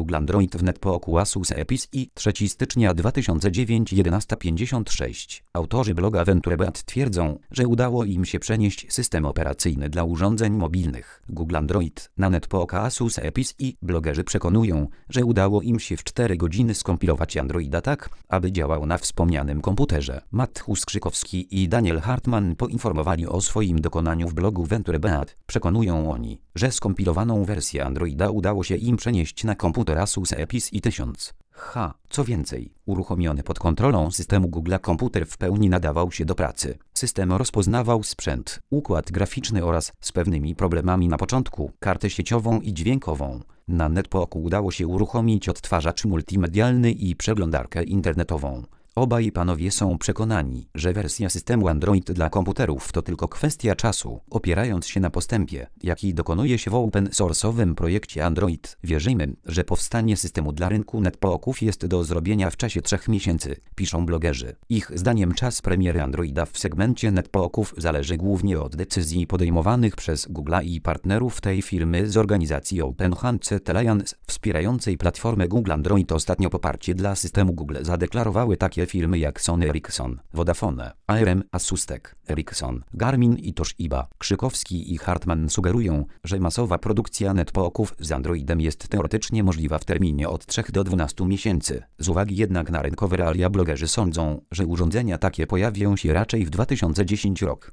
Google Android wnet po oku Asus Epis i 3 stycznia 2009 11:56. Autorzy bloga VentureBeat twierdzą, że udało im się przenieść system operacyjny dla urządzeń mobilnych Google Android na net po oka Asus Epis i blogerzy przekonują, że udało im się w 4 godziny skompilować Androida tak, aby działał na wspomnianym komputerze. Mateusz Krzykowski i Daniel Hartman poinformowali o swoim dokonaniu w blogu VentureBeat. Przekonują oni, że skompilowaną wersję Androida udało się im przenieść na komputer Asus Epis i1000. Co więcej, uruchomiony pod kontrolą systemu Google komputer w pełni nadawał się do pracy. System rozpoznawał sprzęt, układ graficzny oraz z pewnymi problemami na początku kartę sieciową i dźwiękową. Na net po oku udało się uruchomić odtwarzacz multimedialny i przeglądarkę internetową. Obaj panowie są przekonani, że wersja systemu Android dla komputerów to tylko kwestia czasu. Opierając się na postępie, jaki dokonuje się w open source'owym projekcie Android, wierzymy, że powstanie systemu dla rynku net po oków jest do zrobienia w czasie 3 miesięcy, piszą blogerzy. Ich zdaniem czas premiery Androida w segmencie net po oków zależy głównie od decyzji podejmowanych przez Google i partnerów tej firmy z organizacji Open Handset Alliance wspierającej platformę Google Android. Ostatnio poparcie dla systemu Google zadeklarowały takie firmy jak Sony Ericsson, Vodafone, ARM, Asus Tech, Ericsson, Garmin i Toshiba. Krzykowski i Hartman sugerują, że masowa produkcja net po oków z Androidem jest teoretycznie możliwa w terminie od 3 do 12 miesięcy. Z uwagi jednak na rynkowe realia blogerzy sądzą, że urządzenia takie pojawią się raczej w 2010 rok.